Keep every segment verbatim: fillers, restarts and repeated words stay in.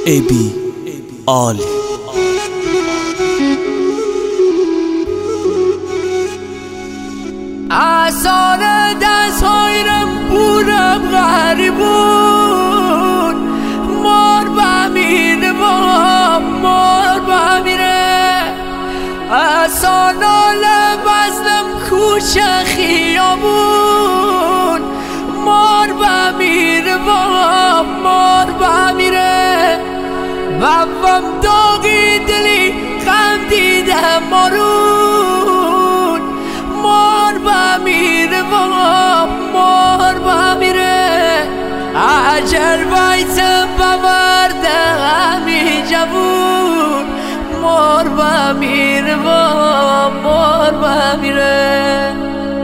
ای بی آل احسان دست هایرم بودم غریبون مار بمیره با مار بمیره احسان آله بزنم کوچه خیابون مار بمیره با مار بمیره بابم داغی دلی غم دیده مارون مار بمیره و مار بمیره عجل بایتم بورده همی جوون مار بمیره و مار بمیره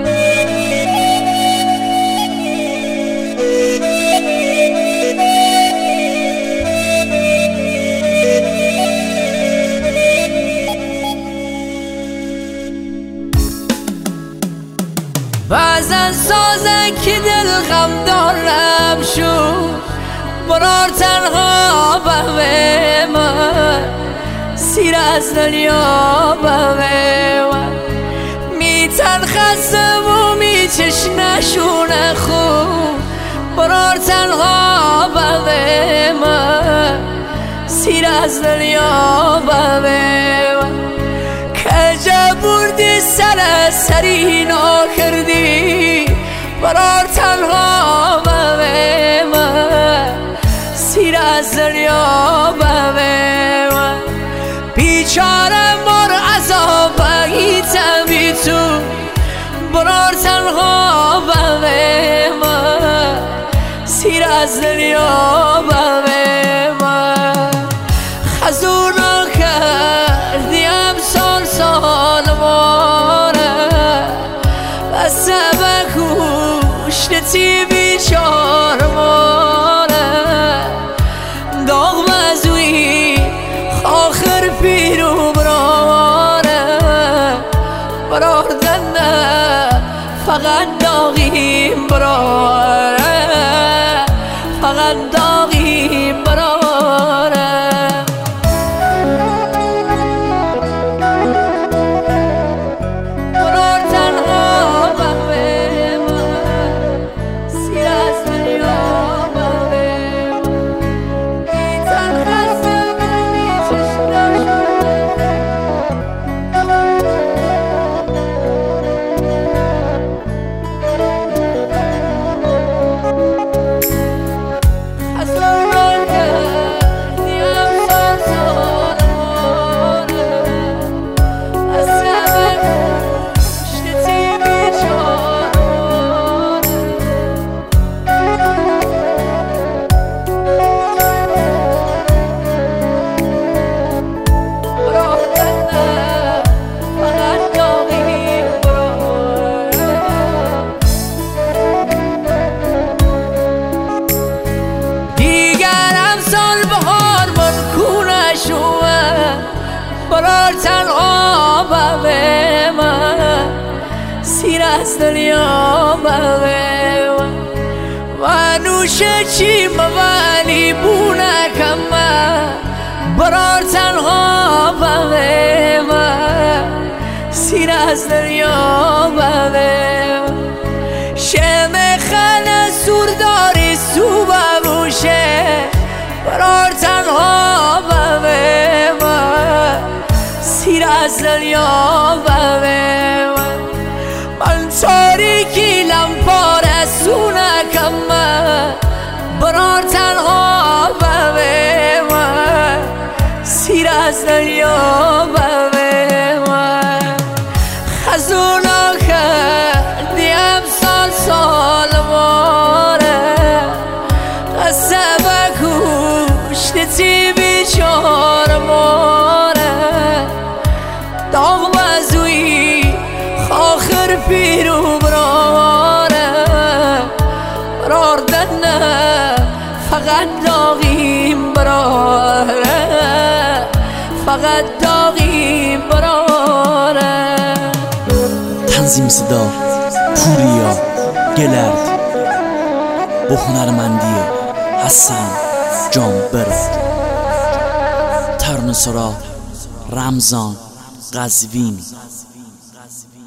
بعضن سازن که دل غم دارم شو برار تنها به من سیر از دنیا به من میتن خستم و میچش نشونه خوب برار تنها به من سیر از دنیا به من کجا بردی سر سرینا کردی برار تنها به من سیر از دنیا به من بیچاره مار عذاب بگیتم تو برار تنها به من سیر از دنیا به من خزونا کردیم سال سال ماره و سبکوشتی بیچار ماره داغ مزوی آخر پیرو براره برادن فقط داغیم براره فقط داغیم براره برار تنها به من سیر از دنیا به من و نوشه چیم ولی بونه من برار تنها به من سیر از دنیا به من شم خل سورداری سو بموشه برار تنها به من سیر از دنیا به من من تاریکی لمپار سونکم من برار تنها به من سیر از دنیا به من خزونا کردیم سال سال ماره قصه بکوشتی بیچار ماره داغ مزوی آخر پیرو براره براردن فقط داغیم براره فقط داغیم براره تنظیم صدا پوریا گلرد با هنرمندی حسن جان برد. سرا رمضان قزوین.